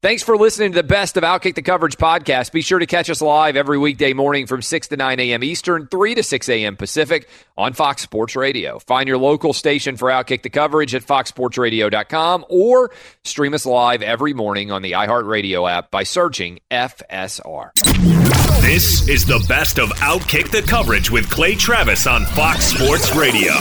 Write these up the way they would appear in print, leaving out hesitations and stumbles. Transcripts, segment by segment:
Thanks for listening to the best of Outkick the Coverage podcast. Be sure to catch us live every weekday morning from 6 to 9 a.m. Eastern, 3 to 6 a.m. Pacific on Fox Sports Radio. Find your local station for Outkick the Coverage at foxsportsradio.com or stream us live every morning on the iHeartRadio app by searching FSR. This is the best of Outkick the Coverage with Clay Travis on Fox Sports Radio.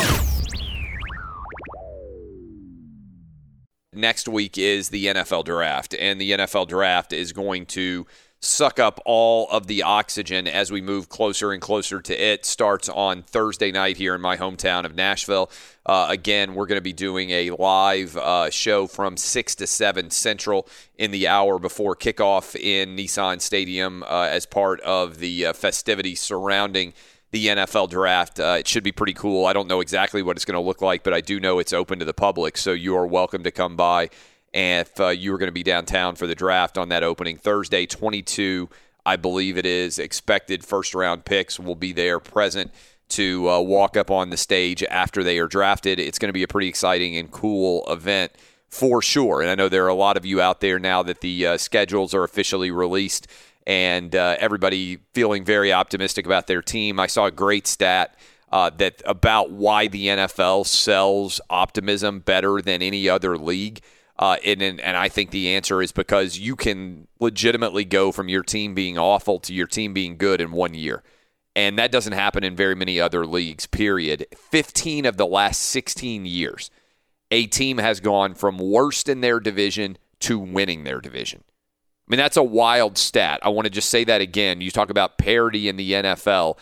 Next week is the NFL Draft, and the NFL Draft is going to suck up all of the oxygen as we move closer and closer to it. Starts on Thursday night here in my hometown of Nashville. Again, we're going to be doing a live show from 6 to 7 Central in the hour before kickoff in Nissan Stadium as part of the festivities surrounding the NFL Draft. It should be pretty cool. I don't know exactly what it's going to look like, but I do know it's open to the public, so you are welcome to come by. And if you are going to be downtown for the draft on that opening Thursday, 22, I believe it is, expected first-round picks will be there present to walk up on the stage after they are drafted. It's going to be a pretty exciting and cool event for sure. And I know there are a lot of you out there now that the schedules are officially released, and everybody feeling very optimistic about their team. I saw a great stat that about why the NFL sells optimism better than any other league. And I think the answer is because you can legitimately go from your team being awful to your team being good in 1 year. And that doesn't happen in very many other leagues, period. 15 of the last 16 years, a team has gone from worst in their division to winning their division. I mean, that's a wild stat. I want to just say that again. You talk about parity in the NFL,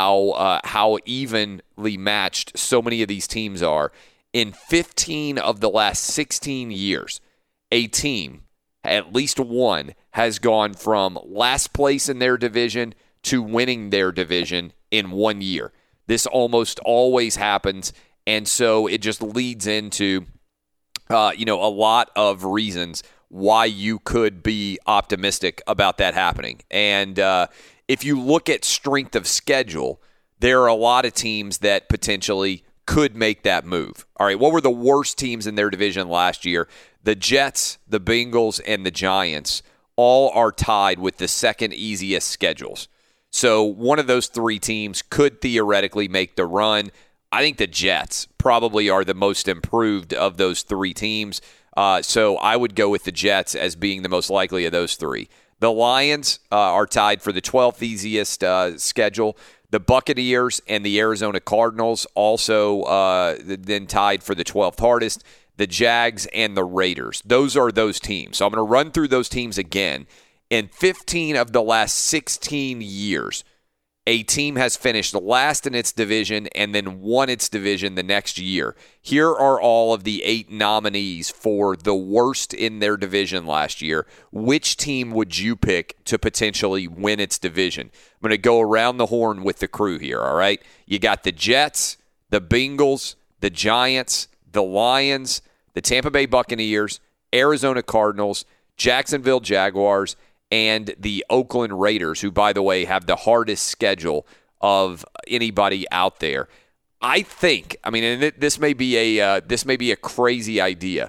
how evenly matched so many of these teams are. In 15 of the last 16 years, a team, at least one, has gone from last place in their division to winning their division in 1 year. This almost always happens, and so it just leads into a lot of reasons why you could be optimistic about that happening. And if you look at strength of schedule, there are a lot of teams that potentially could make that move. All right, what were the worst teams in their division last year? The Jets, the Bengals, and the Giants all are tied with the second easiest schedules. So one of those three teams could theoretically make the run. I think the Jets probably are the most improved of those three teams. So I would go with the Jets as being the most likely of those three. The Lions are tied for the 12th easiest schedule. The Buccaneers and the Arizona Cardinals also then tied for the 12th hardest. The Jags and the Raiders. Those are those teams. So I'm going to run through those teams again. In 15 of the last 16 years, a team has finished last in its division and then won its division the next year. Here are all of the 8 nominees for the worst in their division last year. Which team would you pick to potentially win its division? I'm going to go around the horn with the crew here, all right? You got the Jets, the Bengals, the Giants, the Lions, the Tampa Bay Buccaneers, Arizona Cardinals, Jacksonville Jaguars, and the Oakland Raiders, who, by the way, have the hardest schedule of anybody out there. I think, and this may be a crazy idea,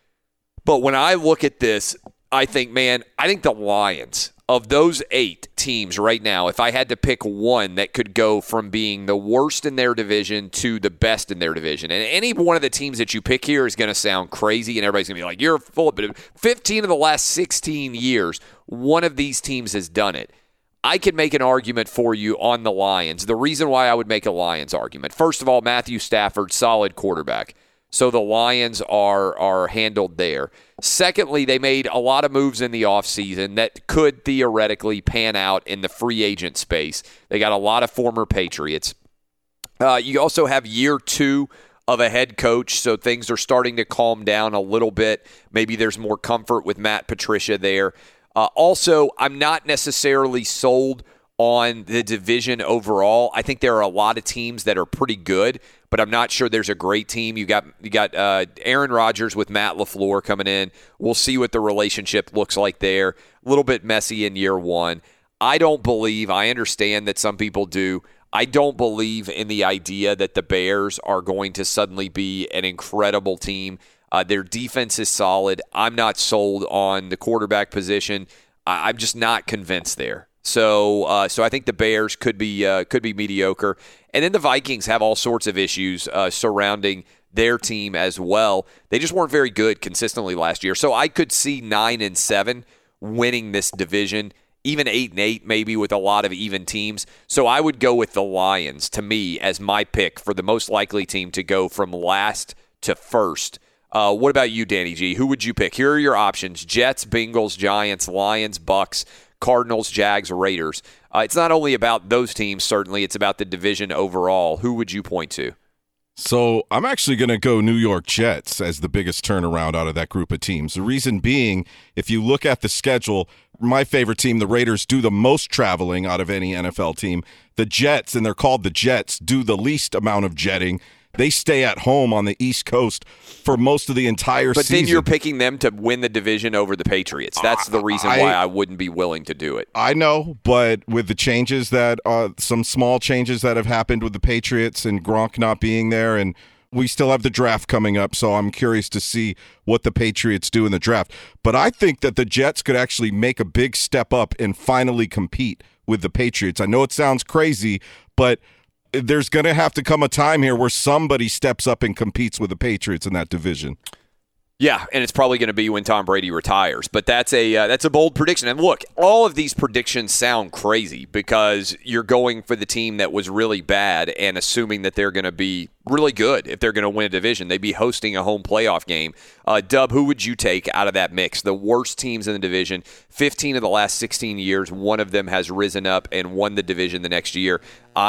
but when I look at this, I think the Lions, of those 8 teams right now, if I had to pick one that could go from being the worst in their division to the best in their division, and any one of the teams that you pick here is going to sound crazy, and everybody's going to be like, you're full of it. 15 of the last 16 years, one of these teams has done it. I can make an argument for you on the Lions. The reason why I would make a Lions argument, first of all, Matthew Stafford, solid quarterback. So the Lions are handled there. Secondly, they made a lot of moves in the offseason that could theoretically pan out in the free agent space. They got a lot of former Patriots. You also have year 2 of a head coach, so things are starting to calm down a little bit. Maybe there's more comfort with Matt Patricia there. Also, I'm not necessarily sold on the division overall. I think there are a lot of teams that are pretty good, but I'm not sure there's a great team. You got Aaron Rodgers with Matt LaFleur coming in. We'll see what the relationship looks like there. A little bit messy in year 1. I understand that some people do. I don't believe in the idea that the Bears are going to suddenly be an incredible team. Their defense is solid. I'm not sold on the quarterback position. I'm just not convinced there. So I think the Bears could be mediocre. And then the Vikings have all sorts of issues surrounding their team as well. They just weren't very good consistently last year. So I could see 9-7 winning this division, even 8-8 maybe with a lot of even teams. So I would go with the Lions, to me, as my pick for the most likely team to go from last to first. What about you, Danny G? Who would you pick? Here are your options: Jets, Bengals, Giants, Lions, Bucks, Cardinals, Jags, Raiders. It's not only about those teams, certainly. It's about the division overall. Who would you point to? So I'm actually going to go New York Jets as the biggest turnaround out of that group of teams. The reason being, if you look at the schedule, my favorite team, the Raiders, do the most traveling out of any NFL team. The Jets, and they're called the Jets, do the least amount of jetting. They stay at home on the East Coast for most of the entire season. But then you're picking them to win the division over the Patriots. That's the reason why I wouldn't be willing to do it. I know, but with the changes that some small changes that have happened with the Patriots and Gronk not being there, and we still have the draft coming up, so I'm curious to see what the Patriots do in the draft. But I think that the Jets could actually make a big step up and finally compete with the Patriots. I know it sounds crazy, but there's going to have to come a time here where somebody steps up and competes with the Patriots in that division. Yeah, and it's probably going to be when Tom Brady retires. But that's a bold prediction. And look, all of these predictions sound crazy because you're going for the team that was really bad and assuming that they're going to be really good if they're going to win a division. They'd be hosting a home playoff game. Dub, who would you take out of that mix? The worst teams in the division, 15 of the last 16 years, one of them has risen up and won the division the next year.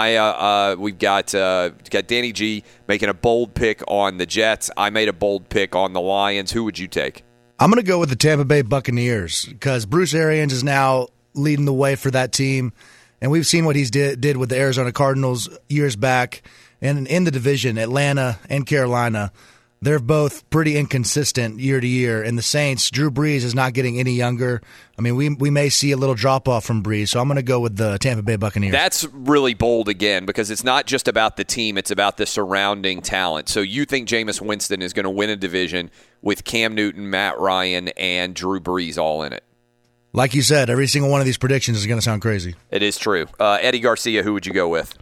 We've got Danny G making a bold pick on the Jets. I made a bold pick on the Lions. Who would you take? I'm going to go with the Tampa Bay Buccaneers because Bruce Arians is now leading the way for that team, and we've seen what he's did with the Arizona Cardinals years back. And in the division, Atlanta and Carolina, they're both pretty inconsistent year to year. And the Saints, Drew Brees is not getting any younger. I mean, we may see a little drop-off from Brees, so I'm going to go with the Tampa Bay Buccaneers. That's really bold again because it's not just about the team, it's about the surrounding talent. So you think Jameis Winston is going to win a division with Cam Newton, Matt Ryan, and Drew Brees all in it? Like you said, every single one of these predictions is going to sound crazy. It is true. Eddie Garcia, who would you go with?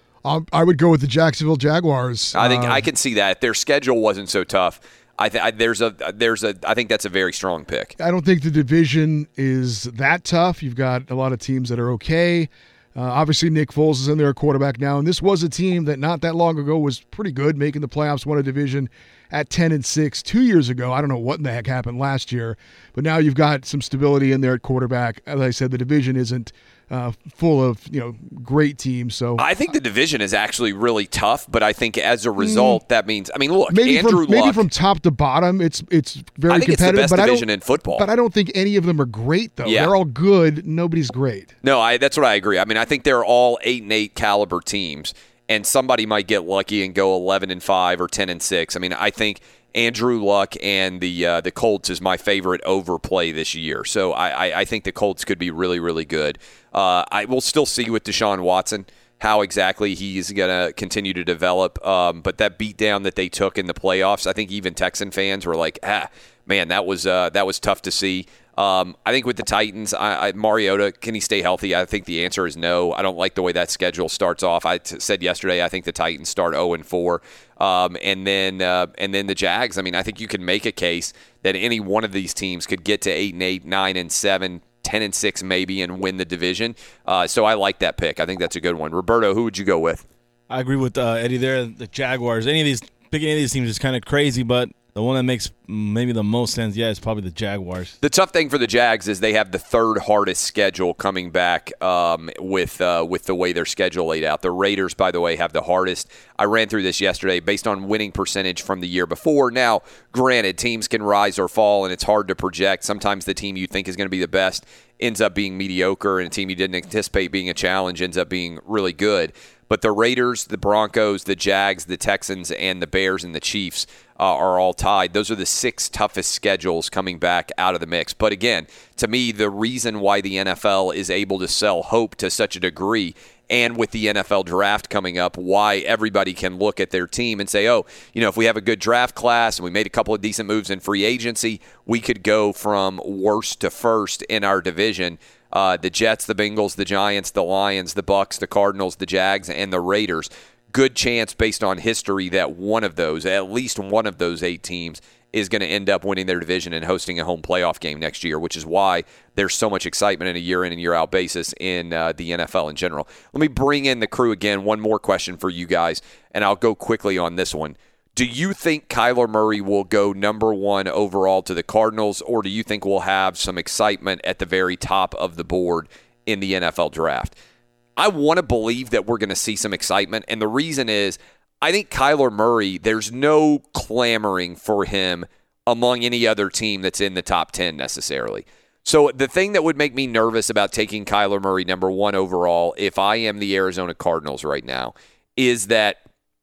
I would go with the Jacksonville Jaguars. I think I can see that. If their schedule wasn't so tough, I think that's a very strong pick. I don't think the division is that tough. You've got a lot of teams that are okay. Obviously, Nick Foles is in there, quarterback now, and this was a team that not that long ago was pretty good, making the playoffs, won a division at 10-6 2 years ago. I don't know what in the heck happened last year, but now you've got some stability in there at quarterback. As I said, the division isn't full of great teams. So I think the division is actually really tough, but I think as a result, that means look, maybe Andrew maybe Luck, from top to bottom, it's very I think competitive. It's the best but division in football. But I don't think any of them are great though. Yeah. They're all good. Nobody's great. No, that's what I agree. I mean, I think they're all 8-8 caliber teams, and somebody might get lucky and go 11-5 or 10-6. I mean, I think Andrew Luck and the Colts is my favorite overplay this year. So I think the Colts could be really, really good. I will still see with Deshaun Watson how exactly he's going to continue to develop. But that beatdown that they took in the playoffs, I think even Texan fans were like, man, that was tough to see. I think with the Titans, Mariota, can he stay healthy? I think the answer is no. I don't like the way that schedule starts off. I said yesterday I think the Titans start 0-4. And then the Jags. I mean, I think you can make a case that any one of these teams could get to 8-8, 9-7, 10-6 maybe, and win the division. So I like that pick. I think that's a good one. Roberto, who would you go with? I agree with Eddie there. The Jaguars. Picking any of these teams is kind of crazy, but the one that makes maybe the most sense, is probably the Jaguars. The tough thing for the Jags is they have the third hardest schedule coming back with the way their schedule laid out. The Raiders, by the way, have the hardest. I ran through this yesterday based on winning percentage from the year before. Now, granted, teams can rise or fall, and it's hard to project. Sometimes the team you think is going to be the best ends up being mediocre, and a team you didn't anticipate being a challenge ends up being really good. But the Raiders, the Broncos, the Jags, the Texans, and the Bears and the Chiefs are all tied. Those are the 6 toughest schedules coming back out of the mix. But again, to me, the reason why the NFL is able to sell hope to such a degree, and with the NFL draft coming up, why everybody can look at their team and say, oh, if we have a good draft class and we made a couple of decent moves in free agency, we could go from worst to first in our division. The Jets, the Bengals, the Giants, the Lions, the Bucks, the Cardinals, the Jags, and the Raiders. Good chance based on history that at least one of those 8 teams is going to end up winning their division and hosting a home playoff game next year, which is why there's so much excitement in a year in and year out basis in the NFL in general. Let me bring in the crew again. One more question for you guys, and I'll go quickly on this one. Do you think Kyler Murray will go number 1 overall to the Cardinals, or do you think we'll have some excitement at the very top of the board in the NFL draft? I want to believe that we're going to see some excitement, and the reason is I think Kyler Murray, there's no clamoring for him among any other team that's in the top 10 necessarily. So the thing that would make me nervous about taking Kyler Murray number 1 overall, if I am the Arizona Cardinals right now, is that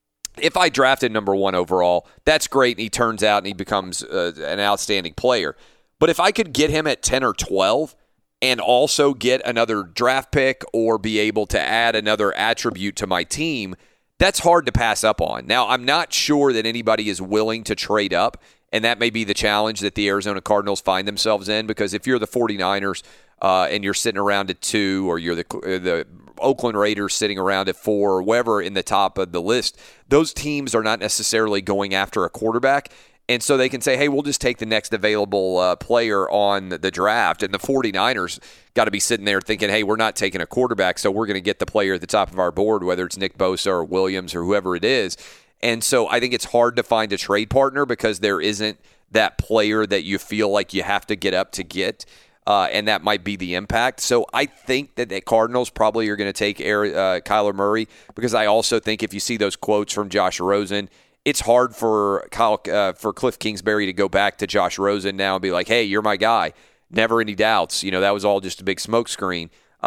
if I drafted number 1 overall, that's great, and he turns out and he becomes an outstanding player. But if I could get him at 10 or 12 and also get another draft pick or be able to add another attribute to my team, that's hard to pass up on. Now, I'm not sure that anybody is willing to trade up, and that may be the challenge that the Arizona Cardinals find themselves in, because if you're the 49ers and you're sitting around at 2, or you're the Oakland Raiders sitting around at 4, or wherever in the top of the list, those teams are not necessarily going after a quarterback. And so they can say, hey, we'll just take the next available player on the draft. And the 49ers got to be sitting there thinking, hey, we're not taking a quarterback, so we're going to get the player at the top of our board, whether it's Nick Bosa or Williams or whoever it is. And so I think it's hard to find a trade partner because there isn't that player that you feel like you have to get up to get. And that might be the impact. So I think that the Cardinals probably are going to take Kyler Murray, because I also think if you see those quotes from Josh Rosen, it's hard for Cliff Kingsbury to go back to Josh Rosen now and be like, hey, you're my guy. Never any doubts. That was all just a big smokescreen.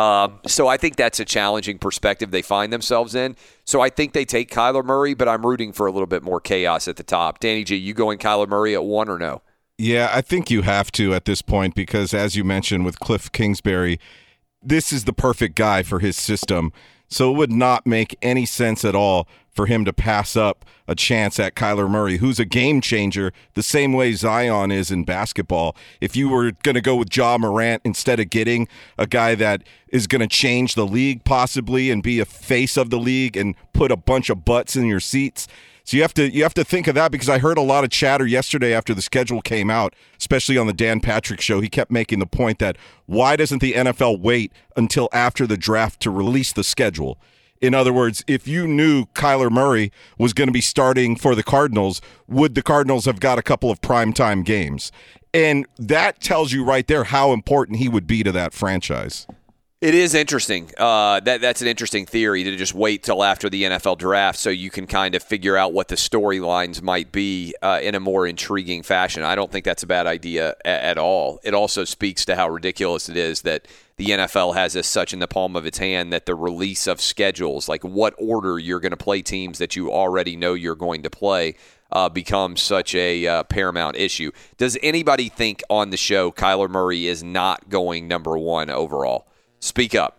So I think that's a challenging perspective they find themselves in. So I think they take Kyler Murray, but I'm rooting for a little bit more chaos at the top. Danny G, you going Kyler Murray at 1 or no? Yeah, I think you have to at this point, because as you mentioned with Cliff Kingsbury, this is the perfect guy for his system. So it would not make any sense at all for him to pass up a chance at Kyler Murray, who's a game changer the same way Zion is in basketball. If you were going to go with Ja Morant instead of getting a guy that is going to change the league possibly and be a face of the league and put a bunch of butts in your seats. So you have to think of that, because I heard a lot of chatter yesterday after the schedule came out, especially on the Dan Patrick Show. He kept making the point that why doesn't the NFL wait until after the draft to release the schedule? In other words, if you knew Kyler Murray was going to be starting for the Cardinals, would the Cardinals have got a couple of primetime games? And that tells you right there how important he would be to that franchise. It is interesting. That's an interesting theory, to just wait till after the NFL draft so you can kind of figure out what the storylines might be in a more intriguing fashion. I don't think that's a bad idea at all. It also speaks to how ridiculous it is that the NFL has as such in the palm of its hand that the release of schedules, like what order you're going to play teams that you already know you're going to play, becomes such a paramount issue. Does anybody think on the show Kyler Murray is not going number 1 overall? Speak up.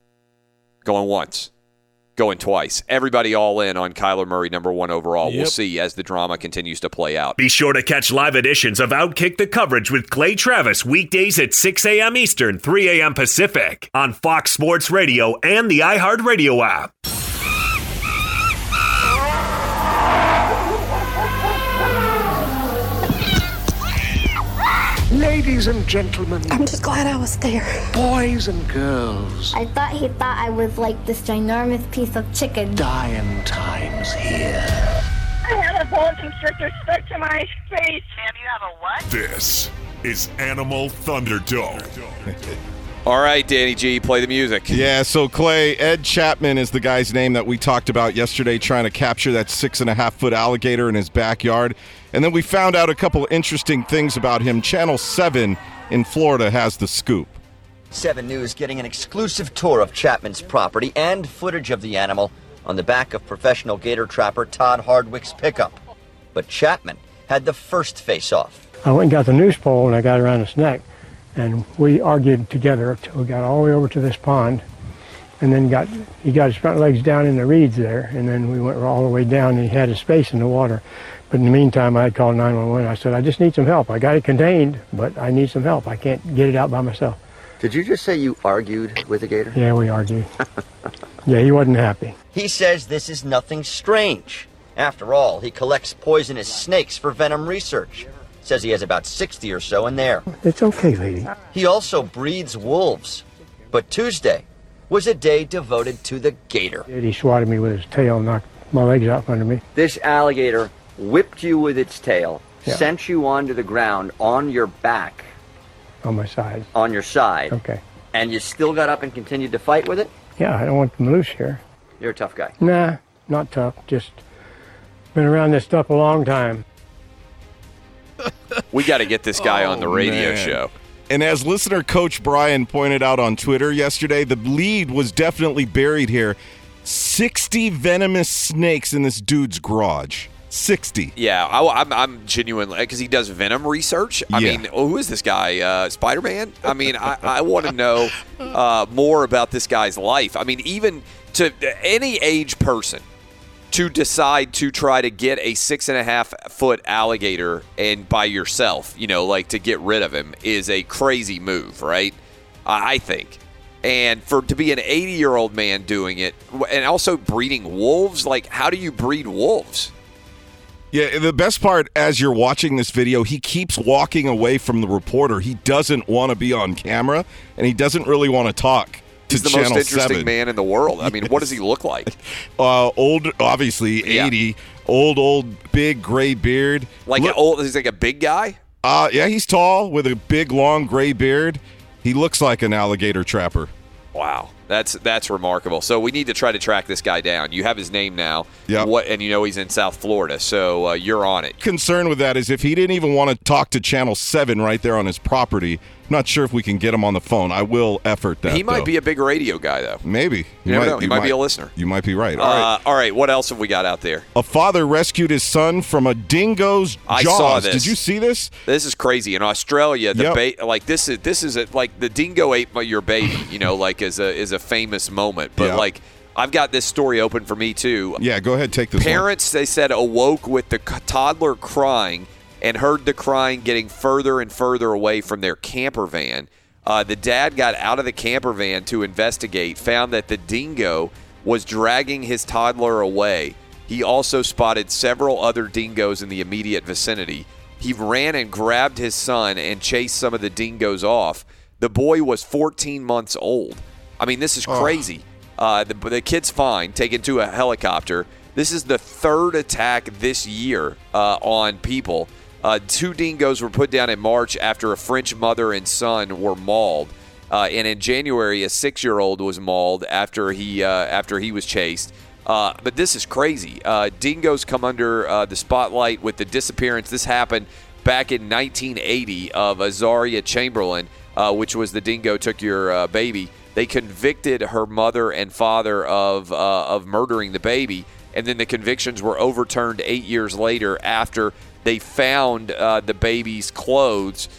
Going once. Going twice. Everybody all in on Kyler Murray number 1 overall. Yep. We'll see as the drama continues to play out. Be sure to catch live editions of Outkick the Coverage with Clay Travis weekdays at 6 a.m. Eastern, 3 a.m. Pacific on Fox Sports Radio and the iHeartRadio app. Ladies and gentlemen. I'm just glad I was there. Boys and girls. I thought he thought I was like this ginormous piece of chicken. Dying times here. I had a boa constrictor stuck to my face. Sam, you have a what? This is Animal Thunderdome. All right, Danny G, play the music. Yeah, so Clay, Ed Chapman is the guy's name that we talked about yesterday, trying to capture that 6.5-foot alligator in his backyard. And then we found out a couple interesting things about him. Channel 7 in Florida has the scoop. 7 News getting an exclusive tour of Chapman's property and footage of the animal on the back of professional gator trapper Todd Hardwick's pickup. But Chapman had the first face-off. I went and got the noose pole and I got around his neck, and we argued together until we got all the way over to this pond, and then he got his front legs down in the reeds there, and then we went all the way down and he had his face in the water. But in the meantime, I had called 911. I said, I just need some help. I got it contained, but I need some help. I can't get it out by myself. Did you just say you argued with the gator? Yeah, we argued. Yeah, he wasn't happy. He says this is nothing strange. After all, he collects poisonous snakes for venom research. Says he has about 60 or so in there. It's okay, lady. He also breeds wolves. But Tuesday was a day devoted to the gator. He swatted me with his tail and knocked my legs out from under me. This alligator whipped you with its tail, sent you onto the ground on your back. On my side. On your side. Okay. And you still got up and continued to fight with it? Yeah, I don't want them loose here. You're a tough guy. Nah, not tough. Just been around this stuff a long time. We got to get this guy on the radio show. And as listener Coach Brian pointed out on Twitter yesterday, the lead was definitely buried here. 60 venomous snakes in this dude's garage. 60. Yeah, I'm genuinely, because he does venom research. I mean, who is this guy? Spider-Man? I mean, I want to know more about this guy's life. I mean, even to any age person to decide to try to get a 6.5-foot alligator and by yourself, like to get rid of him is a crazy move, right? I think. And to be an 80-year-old man doing it and also breeding wolves, like how do you breed wolves? Yeah, the best part, as you're watching this video, he keeps walking away from the reporter. He doesn't want to be on camera, and he doesn't really want to talk. He's the most interesting man in the world. I mean, what does he look like? Old, obviously, 80. Yeah. Old, big, gray beard. He's like a big guy? Yeah, he's tall with a big, long, gray beard. He looks like an alligator trapper. Wow. That's remarkable. So we need to try to track this guy down. You have his name now. Yeah. And he's in South Florida, so you're on it. Concern with that is if he didn't even want to talk to Channel 7 right there on his property, I'm not sure if we can get him on the phone. I will effort that. He might be a big radio guy, though. Maybe. You never know. He might be a listener. You might be right. All right. What else have we got out there? A father rescued his son from a dingo's jaws. I saw this. Did you see this? This is crazy. In Australia, this is like the dingo ate your baby. Is a famous moment. But I've got this story open for me too. Yeah, go ahead, take this. Parents, they said, awoke with the toddler crying and heard the crying getting further and further away from their camper van. The dad got out of the camper van to investigate, found that the dingo was dragging his toddler away. He also spotted several other dingoes in the immediate vicinity. He ran and grabbed his son and chased some of the dingoes off. The boy was 14 months old. I mean, this is crazy. The kid's fine, taken to a helicopter. This is the third attack this year on people. 2 dingoes were put down in March after a French mother and son were mauled. And in January, a 6-year-old was mauled after he was chased. But this is crazy. Dingoes come under the spotlight with the disappearance. This happened back in 1980 of Azaria Chamberlain, which was the dingo took your baby. They convicted her mother and father of murdering the baby, and then the convictions were overturned 8 years later after they found the baby's clothes.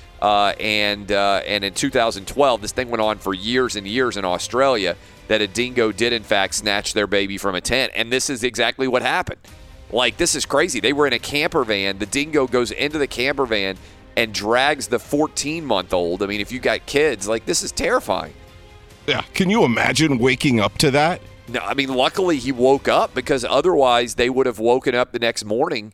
And in 2012, this thing went on for years and years in Australia, that a dingo did, in fact, snatch their baby from a tent. And this is exactly what happened. This is crazy. They were in a camper van. The dingo goes into the camper van and drags the 14-month-old. I mean, if you got kids, this is terrifying. Yeah. Can you imagine waking up to that? No, I mean, luckily he woke up, because otherwise they would have woken up the next morning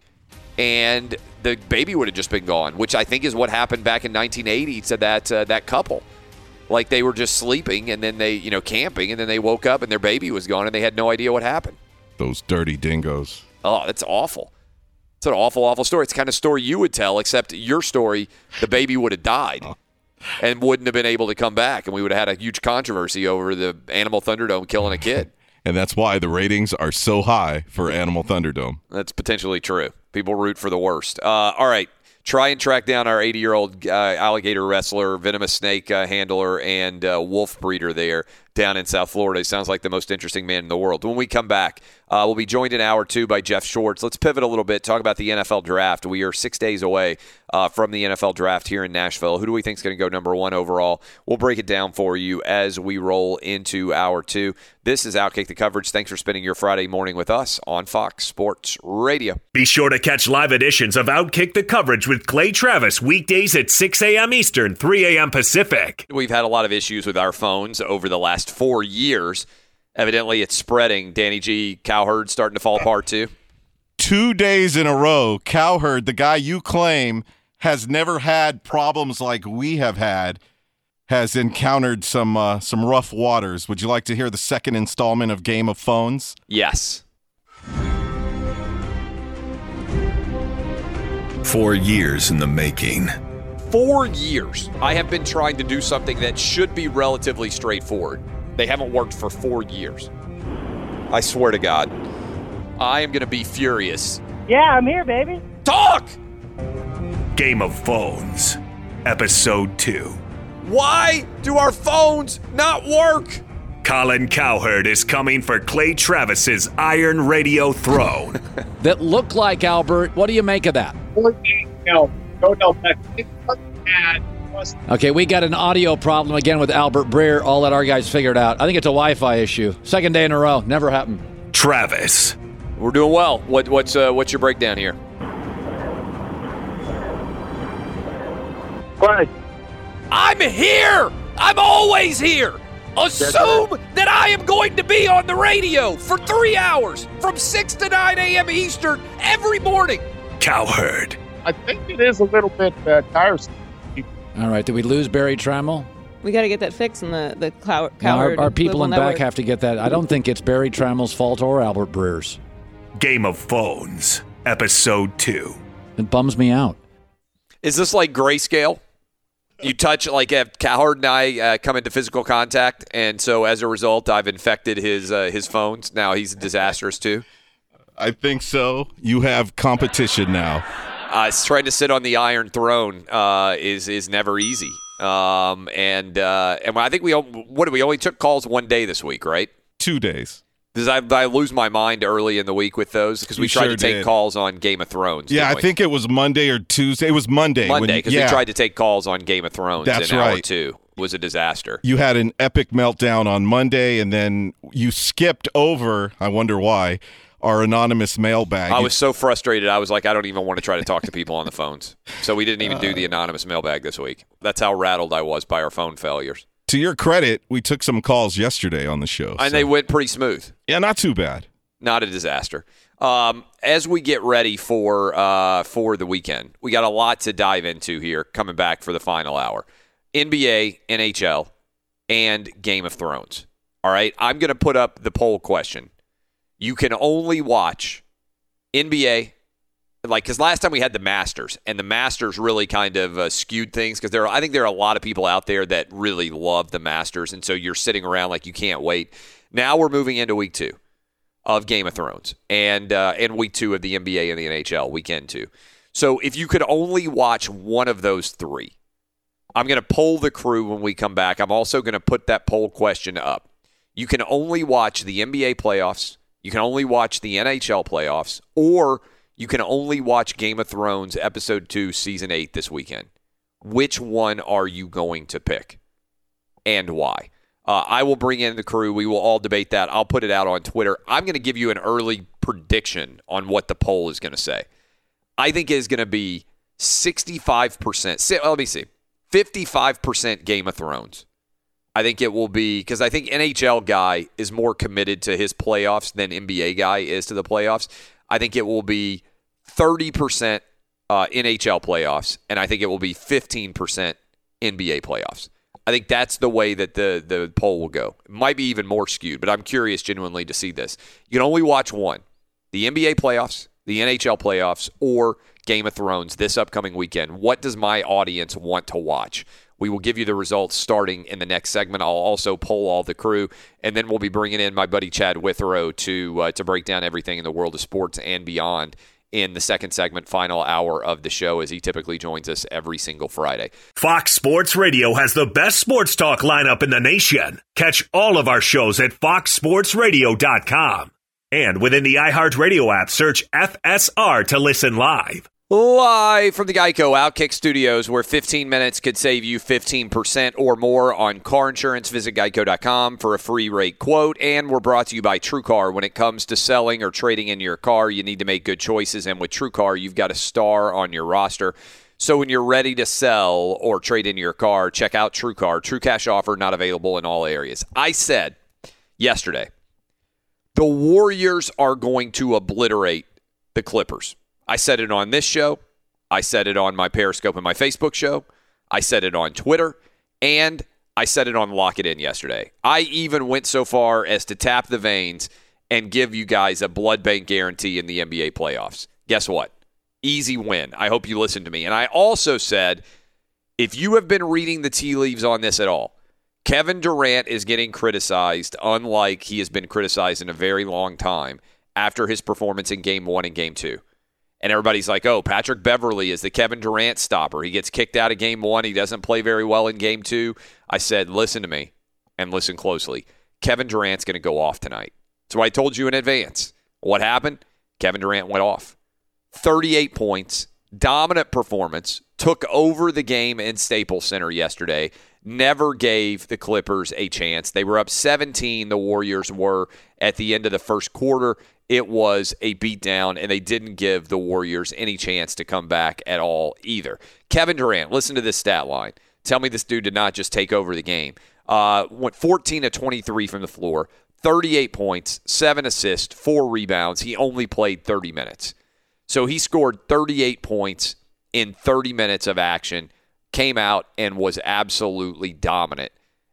and the baby would have just been gone, which I think is what happened back in 1980 to that couple. They were just sleeping and then they, camping, and then they woke up and their baby was gone and they had no idea what happened. Those dirty dingoes. Oh, that's awful. It's an awful, awful story. It's the kind of story you would tell, except your story, the baby would have died. And wouldn't have been able to come back, and we would have had a huge controversy over the Animal Thunderdome killing a kid. And that's why the ratings are so high for Animal Thunderdome. That's potentially true. People root for the worst. All right, try and track down our 80-year-old alligator wrestler, venomous snake handler, and wolf breeder there. down in South Florida. He sounds like the most interesting man in the world. When we come back, we'll be joined in hour 2 by Jeff Schwartz. Let's pivot a little bit, talk about the NFL draft. We are 6 days away from the NFL draft here in Nashville. Who do we think is going to go number 1 overall? We'll break it down for you as we roll into hour 2. This is Outkick the Coverage. Thanks for spending your Friday morning with us on Fox Sports Radio. Be sure to catch live editions of Outkick the Coverage with Clay Travis weekdays at 6 a.m. Eastern, 3 a.m. Pacific. We've had a lot of issues with our phones over the last 4 years. Evidently, it's spreading. Danny G, Cowherd starting to fall apart too. 2 days in a row, Cowherd, the guy you claim has never had problems like we have had, has encountered some rough waters. Would you like to hear the second installment of Game of Phones? Yes. 4 years in the making. 4 years. I have been trying to do something that should be relatively straightforward. They haven't worked for 4 years. I swear to God. I am going to be furious. Yeah, I'm here, baby. Talk! Game of Phones, Episode 2. Why do our phones not work? Colin Cowherd is coming for Clay Travis's Iron Radio throne. That look like Albert. What do you make of that? No, Okay, we got an audio problem again with Albert Breer. I'll let our guys figure it out. I think it's a Wi-Fi issue. Second day in a row. Never happened. Travis. We're doing well. What's your breakdown here? What? I'm here! I'm always here! Assume that I am going to be on the radio for 3 hours from 6 to 9 a.m. Eastern every morning. Cowherd. I think it is a little bit tiresome. All right, did we lose Barry Trammell? We got to get that fixed in the Cowherd. Our people in Network. back have to get that. I don't think it's Barry Trammell's fault or Albert Breer's. Game of Phones, Episode 2. It bums me out. Is this like grayscale? You touch, like, have Cowherd and I come into physical contact, and so as a result, I've infected his phones. Now he's disastrous too. I think so. You have competition now. Trying to sit on the Iron Throne is never easy. And I think we only took calls 1 day this week, right? 2 days. Because I lose my mind early in the week with those because we tried to take calls on Game of Thrones. Yeah, I think it was Monday or Tuesday. It was Monday. Monday, because we tried to take calls on Game of Thrones. That's in right. Hour 2 was a disaster. You had an epic meltdown on Monday, and then you skipped over, I wonder why, our anonymous mailbag. I was so frustrated. I was like, I don't even want to try to talk to people on the phones. So we didn't even do the anonymous mailbag this week. That's how rattled I was by our phone failures. To your credit, we took some calls yesterday on the show. And they went pretty smooth. Yeah, not too bad. Not a disaster. As we get ready for the weekend, we got a lot to dive into here coming back for the final hour. NBA, NHL, and Game of Thrones. All right, I'm going to put up the poll question. You can only watch NBA, because last time we had the Masters, and the Masters really kind of skewed things because I think there are a lot of people out there that really love the Masters, and so you're sitting around like you can't wait. Now we're moving into week 2 of Game of Thrones and week 2 of the NBA and the NHL, weekend 2. So if you could only watch one of those 3, I'm going to poll the crew when we come back. I'm also going to put that poll question up. You can only watch the NBA playoffs, you can only watch the NHL playoffs, or you can only watch Game of Thrones Episode 2, Season 8 this weekend. Which one are you going to pick and why? I will bring in the crew. We will all debate that. I'll put it out on Twitter. I'm going to give you an early prediction on what the poll is going to say. I think it is going to be 65%. Let me see. 55% Game of Thrones. I think it will be, because I think NHL guy is more committed to his playoffs than NBA guy is to the playoffs. I think it will be 30% NHL playoffs, and I think it will be 15% NBA playoffs. I think that's the way that the poll will go. It might be even more skewed, but I'm curious genuinely to see this. You can only watch one, the NBA playoffs, the NHL playoffs, or Game of Thrones this upcoming weekend. What does my audience want to watch? We will give you the results starting in the next segment. I'll also poll all the crew, and then we'll be bringing in my buddy Chad Withrow to break down everything in the world of sports and beyond in the second segment, final hour of the show, as he typically joins us every single Friday. Fox Sports Radio has the best sports talk lineup in the nation. Catch all of our shows at foxsportsradio.com. And within the iHeartRadio app, search FSR to listen live. Live from the Geico Outkick Studios, where 15 minutes could save you 15% or more on car insurance. Visit geico.com for a free rate quote. And we're brought to you by TrueCar. When it comes to selling or trading in your car, you need to make good choices. And with TrueCar, you've got a star on your roster. So when you're ready to sell or trade in your car, check out TrueCar. True cash offer not available in all areas. I said yesterday, the Warriors are going to obliterate the Clippers. I said it on this show. I said it on my Periscope and my Facebook show. I said it on Twitter. And I said it on Lock It In yesterday. I even went so far as to tap the veins and give you guys a blood bank guarantee in the NBA playoffs. Guess what? Easy win. I hope you listened to me. And I also said, if you have been reading the tea leaves on this at all, Kevin Durant is getting criticized unlike he has been criticized in a very long time after his performance in Game 1 and Game 2. And everybody's like, oh, Patrick Beverley is the Kevin Durant stopper. He gets kicked out of Game 1. He doesn't play very well in Game 2. I said, listen to me and listen closely. Kevin Durant's going to go off tonight. So I told you in advance. What happened? Kevin Durant went off. 38 points, dominant performance, took over the game in Staples Center yesterday, never gave the Clippers a chance. They were up 17, the Warriors were, at the end of the first quarter. It was a beatdown, and they didn't give the Warriors any chance to come back at all either. Kevin Durant, listen to this stat line. Tell me this dude did not just take over the game. Went 14 of 23 from the floor, 38 points, 7 assists, 4 rebounds. He only played 30 minutes. So he scored 38 points in 30 minutes of action, came out and was absolutely dominant.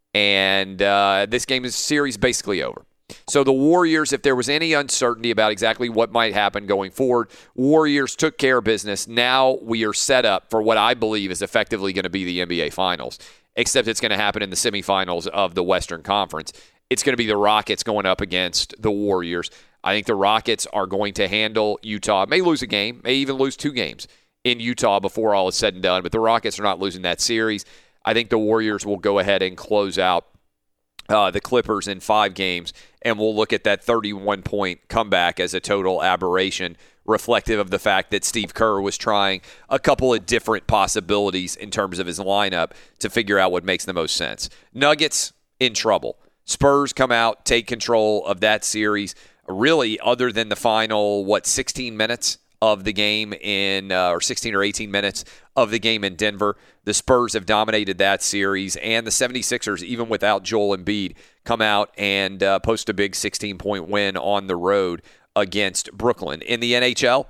And this game is series basically over. So the Warriors, if there was any uncertainty about exactly what might happen going forward, Warriors took care of business. Now we are set up for what I believe is effectively going to be the NBA Finals, except it's going to happen in the semifinals of the Western Conference. It's going to be the Rockets going up against the Warriors. I think the Rockets are going to handle Utah. May lose a game, may even lose 2 games in Utah before all is said and done, but the Rockets are not losing that series. I think the Warriors will go ahead and close out the Clippers in 5 games, and we'll look at that 31-point comeback as a total aberration, reflective of the fact that Steve Kerr was trying a couple of different possibilities in terms of his lineup to figure out what makes the most sense. Nuggets in trouble. Spurs come out, take control of that series. Really, other than the final, 16 minutes of the game or 16 or 18 minutes of the game in Denver, the Spurs have dominated that series, and the 76ers, even without Joel Embiid, come out and post a big 16-point win on the road against Brooklyn. In the NHL,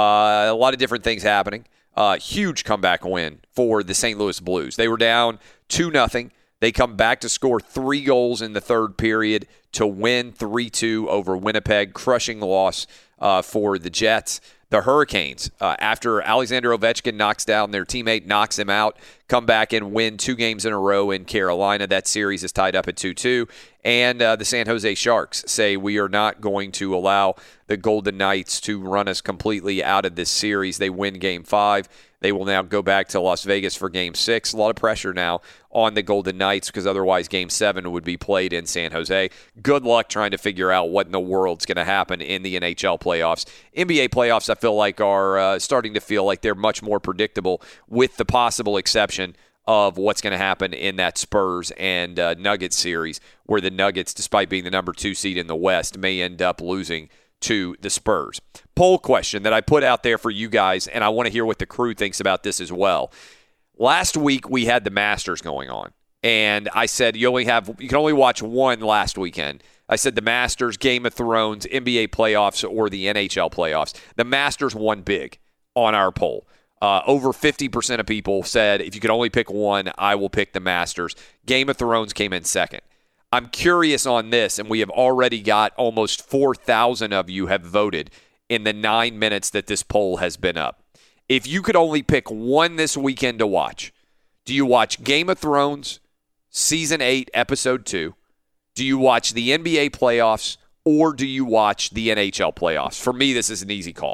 a lot of different things happening. Huge comeback win for the St. Louis Blues. They were down 2-0. They come back to score 3 goals in the third period to win 3-2 over Winnipeg, crushing loss for the Jets. The Hurricanes, after Alexander Ovechkin knocks down their teammate, knocks him out, come back and win 2 games in a row in Carolina. That series is tied up at 2-2. And the San Jose Sharks say we are not going to allow the Golden Knights to run us completely out of this series. They win Game 5. They will now go back to Las Vegas for Game 6. A lot of pressure now on the Golden Knights because otherwise Game 7 would be played in San Jose. Good luck trying to figure out what in the world's going to happen in the NHL playoffs. NBA playoffs, I feel like, are starting to feel like they're much more predictable, with the possible exception of what's going to happen in that Spurs and Nuggets series, where the Nuggets, despite being the number 2 seed in the West, may end up losing to the Spurs. Poll question that I put out there for you guys, and I want to hear what the crew thinks about this as well. Last week we had the Masters going on, and I said you can only watch one last weekend. I said the Masters, Game of Thrones, NBA playoffs, or the NHL playoffs. The Masters won big on our poll. Over 50% of people said if you could only pick one, I will pick the Masters. Game of Thrones came in second. I'm curious on this, and we have already got almost 4,000 of you have voted in the 9 minutes that this poll has been up. If you could only pick one this weekend to watch, do you watch Game of Thrones, Season 8, Episode 2? Do you watch the NBA playoffs, or do you watch the NHL playoffs? For me, this is an easy call.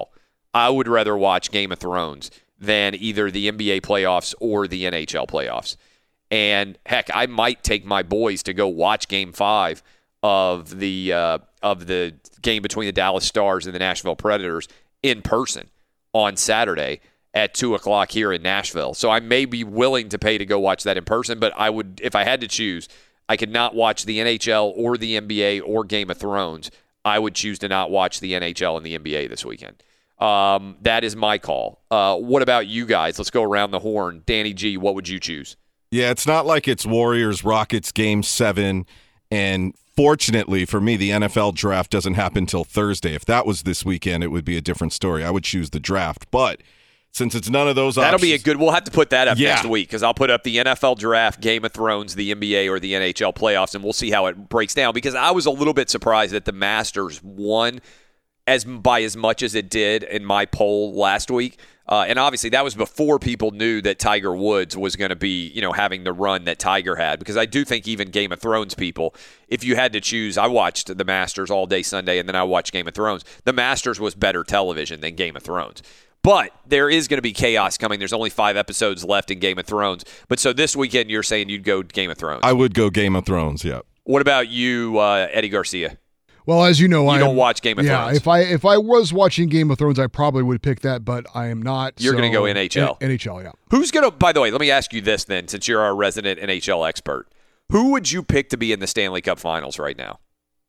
I would rather watch Game of Thrones than either the NBA playoffs or the NHL playoffs. And heck, I might take my boys to go watch Game 5 of the game between the Dallas Stars and the Nashville Predators in person on Saturday at 2:00 here in Nashville. So I may be willing to pay to go watch that in person, but I would, if I had to choose, I could not watch the NHL or the NBA or Game of Thrones. I would choose to not watch the NHL and the NBA this weekend. That is my call. What about you guys? Let's go around the horn. Danny G, what would you choose? Yeah, it's not like it's Warriors-Rockets Game 7, and fortunately for me, the NFL draft doesn't happen till Thursday. If that was this weekend, it would be a different story. I would choose the draft, but since it's none of those That'll options, be a good – we'll have to put that up next week because I'll put up the NFL draft, Game of Thrones, the NBA, or the NHL playoffs, and we'll see how it breaks down because I was a little bit surprised that the Masters won by as much as it did in my poll last week. And obviously that was before people knew that Tiger Woods was going to be, having the run that Tiger had. Because I do think even Game of Thrones people, if you had to choose, I watched the Masters all day Sunday and then I watched Game of Thrones. The Masters was better television than Game of Thrones. But there is going to be chaos coming. There's only 5 episodes left in Game of Thrones. But so this weekend you're saying you'd go Game of Thrones. I would go Game of Thrones, yeah. What about you, Eddie Garcia? Well, as you know, you don't watch Game of Thrones. Yeah, if I was watching Game of Thrones, I probably would pick that, but I am not. You're going to go NHL. NHL, yeah. Who's going to? By the way, let me ask you this then, since you're our resident NHL expert, who would you pick to be in the Stanley Cup Finals right now?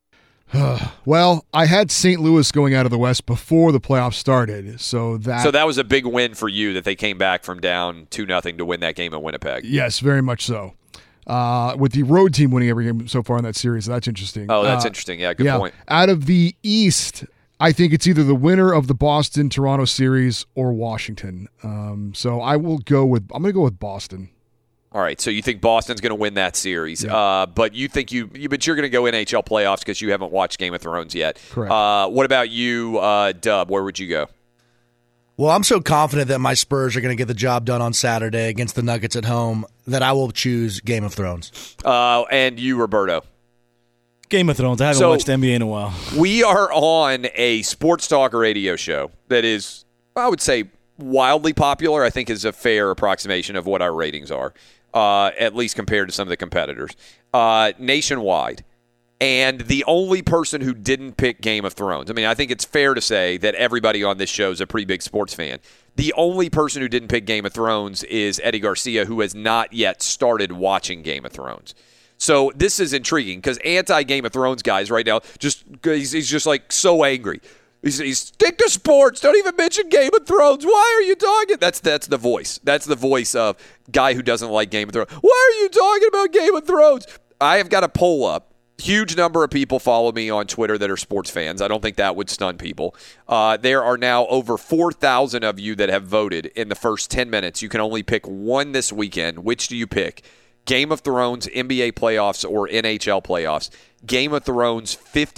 Well, I had St. Louis going out of the West before the playoffs started, so that was a big win for you that they came back from down 2-0 to win that game in Winnipeg. Yes, very much so. With the road team winning every game so far in that series. So that's interesting. Oh, that's interesting. Yeah, good point. Out of the East, I think it's either the winner of the Boston-Toronto series or Washington. So I'm going to go with Boston. All right, so you think Boston's going to win that series, but you think but you're going to go NHL playoffs because you haven't watched Game of Thrones yet. Correct. What about you, Dub? Where would you go? Well, I'm so confident that my Spurs are going to get the job done on Saturday against the Nuggets at home that I will choose Game of Thrones. And you, Roberto? Game of Thrones. I haven't watched NBA in a while. We are on a sports talk radio show that is, I would say, wildly popular. I think is a fair approximation of what our ratings are, at least compared to some of the competitors nationwide. And the only person who didn't pick Game of Thrones, I mean, I think it's fair to say that everybody on this show is a pretty big sports fan. The only person who didn't pick Game of Thrones is Eddie Garcia, who has not yet started watching Game of Thrones. So this is intriguing because anti-Game of Thrones guys right now, he's just like so angry. He's stick to sports. Don't even mention Game of Thrones. Why are you talking? That's the voice. That's the voice of guy who doesn't like Game of Thrones. Why are you talking about Game of Thrones? I have got a poll up. Huge number of people follow me on Twitter that are sports fans. I don't think that would stun people. There are now over 4,000 of you that have voted in the first 10 minutes. You can only pick one this weekend. Which do you pick? Game of Thrones, NBA playoffs, or NHL playoffs? Game of Thrones,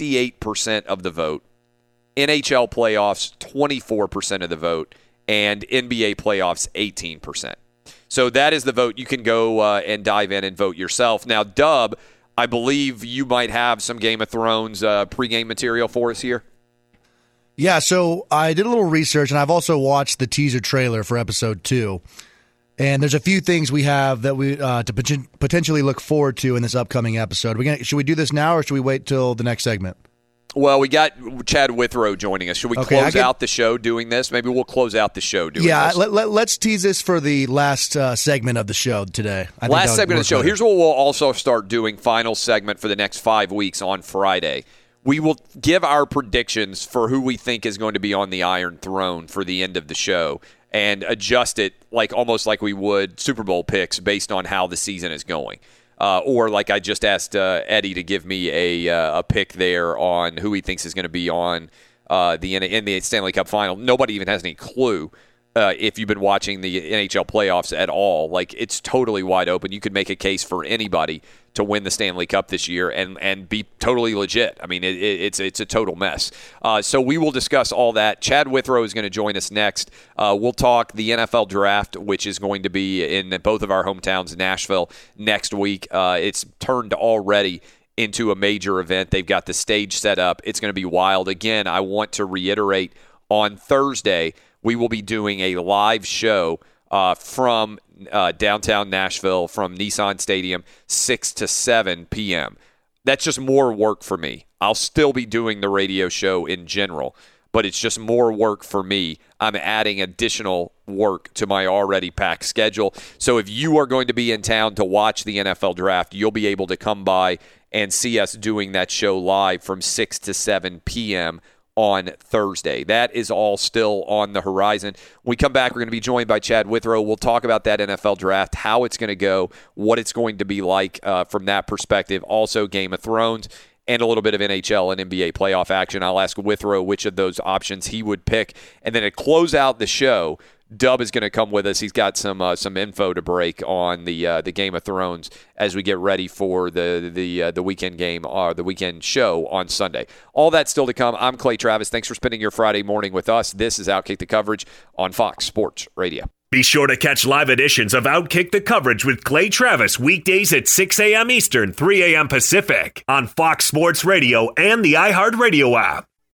58% of the vote. NHL playoffs, 24% of the vote. And NBA playoffs, 18%. So that is the vote. You can go and dive in and vote yourself. Now, Dub, I believe you might have some Game of Thrones pregame material for us here. Yeah, so I did a little research, and I've also watched the teaser trailer for Episode 2. And there's a few things we have that we to potentially look forward to in this upcoming episode. Should we do this now, or should we wait till the next segment? Well, we got Chad Withrow joining us. Should we close out the show doing this? Maybe we'll close out the show doing this. Yeah, let's tease this for the last segment of the show today. Last segment of the show. Better. Here's what we'll also start doing, final segment for the next 5 weeks on Friday. We will give our predictions for who we think is going to be on the Iron Throne for the end of the show and adjust it almost like we would Super Bowl picks based on how the season is going. Or like I just asked Eddie to give me a pick there on who he thinks is going to be on in the Stanley Cup Final. Nobody even has any clue if you've been watching the NHL playoffs at all. It's totally wide open. You could make a case for anybody to win the Stanley Cup this year and be totally legit. I mean, it's a total mess. So we will discuss all that. Chad Withrow is going to join us next. We'll talk the NFL Draft, which is going to be in both of our hometowns, Nashville, next week. It's turned already into a major event. They've got the stage set up. It's going to be wild. Again, I want to reiterate on Thursday, we will be doing a live show from downtown Nashville, from Nissan Stadium, 6 to 7 p.m. That's just more work for me. I'll still be doing the radio show in general, but it's just more work for me. I'm adding additional work to my already packed schedule. So if you are going to be in town to watch the NFL Draft, you'll be able to come by and see us doing that show live from 6 to 7 p.m. on Thursday. That is all still on the horizon. When we come back, we're going to be joined by Chad Withrow. We'll talk about that NFL Draft, how it's going to go, what it's going to be like from that perspective. Also, Game of Thrones, and a little bit of NHL and NBA playoff action. I'll ask Withrow which of those options he would pick. And then to close out the show, Dub is going to come with us. He's got some info to break on the Game of Thrones as we get ready for the weekend game or the weekend show on Sunday. All that still to come. I'm Clay Travis. Thanks for spending your Friday morning with us. This is Outkick the Coverage on Fox Sports Radio. Be sure to catch live editions of Outkick the Coverage with Clay Travis weekdays at 6 a.m. Eastern, 3 a.m. Pacific on Fox Sports Radio and the iHeartRadio app.